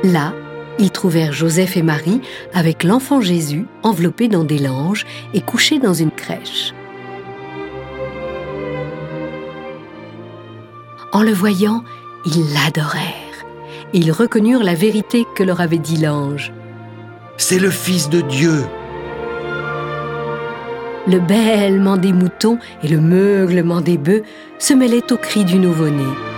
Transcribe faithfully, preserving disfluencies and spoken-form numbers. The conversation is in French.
Là, ils trouvèrent Joseph et Marie avec l'enfant Jésus enveloppé dans des langes et couché dans une crèche. En le voyant, ils l'adorèrent et ils reconnurent la vérité que leur avait dit l'ange. « C'est le Fils de Dieu !» Le bêlement des moutons et le meuglement des bœufs se mêlaient aux cris du nouveau-né.